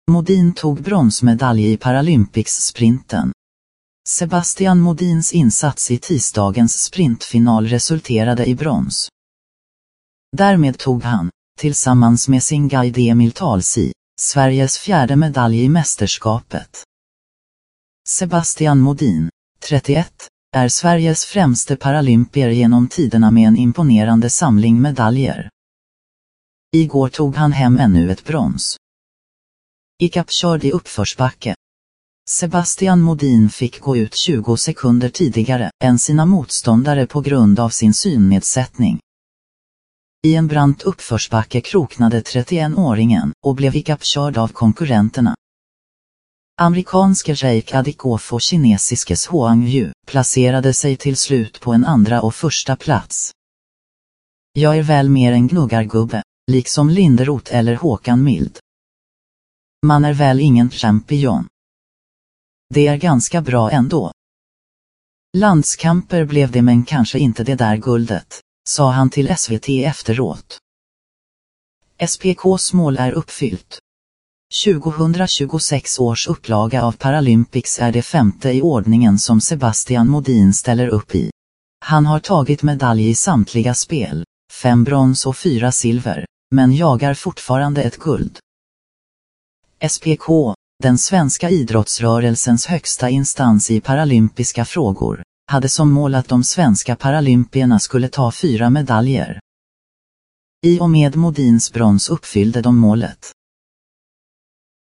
Modin tog bronsmedalj i Paralympics-sprinten. Sebastian Modins insats i tisdagens sprintfinal resulterade i brons. Därmed tog han, tillsammans med sin guide Emil Talsi, Sveriges fjärde medalj i mästerskapet. Sebastian Modin, 31, är Sveriges främste paralympier genom tiderna med en imponerande samling medaljer. Igår tog han hem ännu ett brons. Ikappkörd i uppförsbacke. Sebastian Modin fick gå ut 20 sekunder tidigare än sina motståndare på grund av sin synnedsättning. I en brant uppförsbacke kroknade 31-åringen och blev ikappkörd av konkurrenterna. Amerikanske Reik Adikoff och kinesiskes Huang Yu placerade sig till slut på en andra och första plats. Jag är väl mer en gnuggargubbe, liksom Linderoth eller Håkan Mild. Man är väl ingen champion. Det är ganska bra ändå. Landskamper blev det, men kanske inte det där guldet, sa han till SVT efteråt. SPK:s mål är uppfyllt. 2026 års upplaga av Paralympics är det 5:e i ordningen som Sebastian Modin ställer upp i. Han har tagit medalj i samtliga spel, 5 brons och 4 silver, men jagar fortfarande ett guld. SPK, den svenska idrottsrörelsens högsta instans i paralympiska frågor, hade som mål att de svenska paralympierna skulle ta 4 medaljer. I och med Modins brons uppfyllde de målet.